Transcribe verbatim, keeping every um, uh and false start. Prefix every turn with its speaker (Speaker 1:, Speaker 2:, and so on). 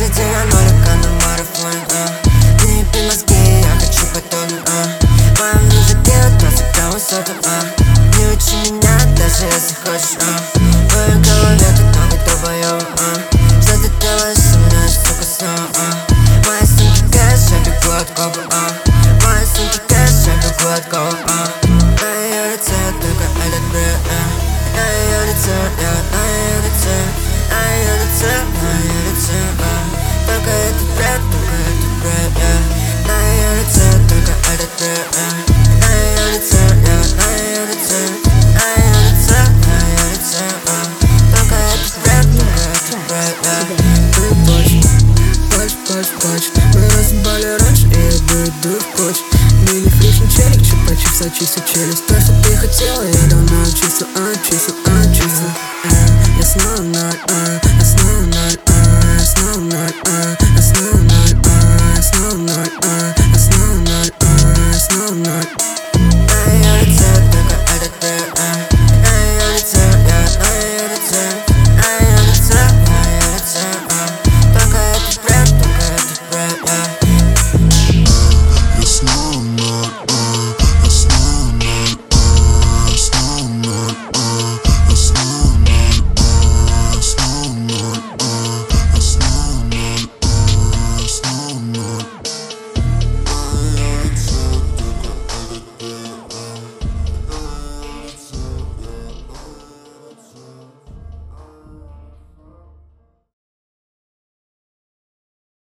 Speaker 1: Каждый день я нолика на марафоне, а. Ты не пей мозги, я хочу подобным, а. Моя музыка навсегда высота, а. Не учи меня, даже если хочешь, а. В моей голове тут много долбоёбов, а. Что ты делаешь со мной, сука, снова, а. Моя сумка кэш, я бегу от копа, а. Моя сумка кэш, я бегу от копа, а. На её лице только этот бред, а. На её лице, я, на её лице, на её лице, на её лице, а. Только этот бред, только этот бред, я. На её лице только этот бред, а. На её лице, я, на её лице, на её лице, на её лице, а. Только этот бред, только этот бред, я.
Speaker 2: Ты плачь, плачь, плачь, плачь. Мы разъебали раньше, и я иду, иду в плачь. Мини-фришный челик, чипа-чип, сочистил челюсть. То, что ты хотела, я давно очистил, очистил, очистил. э, Я снова ноль, э, я снова ноль, э, я снова ноль, э, я снова ноль, э, я снова ноль, э.